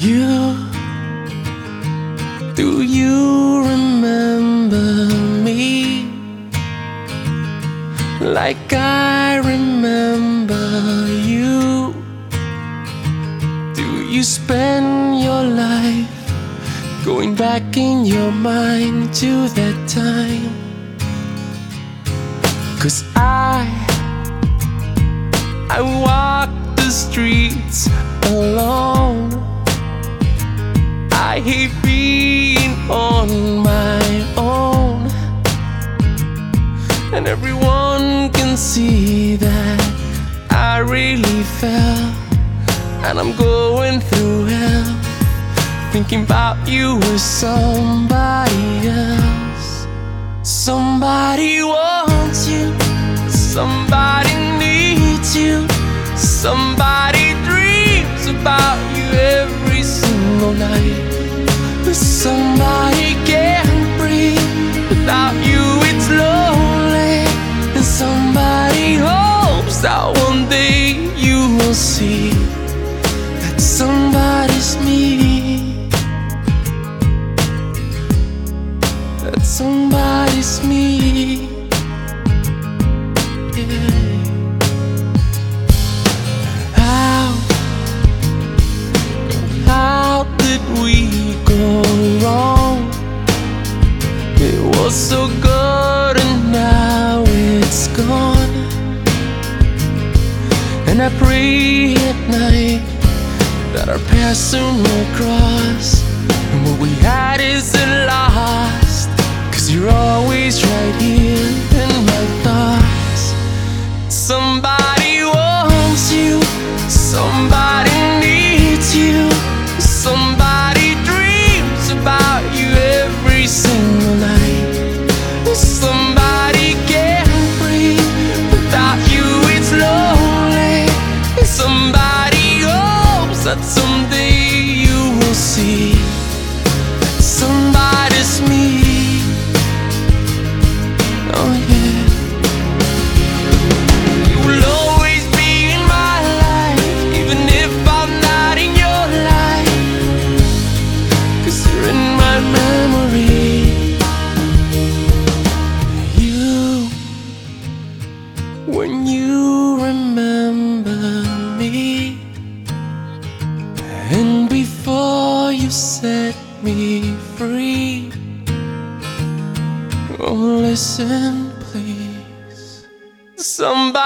You, do you remember me like I remember you? Do you spend your life going back in your mind to that time? 'Cause I walk the streets alone. I hate being on my own, and everyone can see that I really fell, and I'm going through hell, thinking about you with somebody else. Somebody wants you, somebody needs you, somebody dreams about you every single night. Somebody can't breathe without you, it's lonely. And somebody hopes that one day you will see that somebody's me, that somebody's me. Yeah. How did we go wrong? It was so good and now it's gone. And I pray at night that our paths soon will cross, and what we had isn't lost, 'cause you're always right here in my thoughts. Somebody wants you, somebody needs you, somebody dreams about you every single night. Somebody can't breathe without you, it's lonely. Somebody hopes that someday you will see that somebody's me. Oh yeah. You will always be in my life, even if I'm not in your life, 'cause you're in my memory. You, when you remember me, and before you set me free, oh listen please. Somebody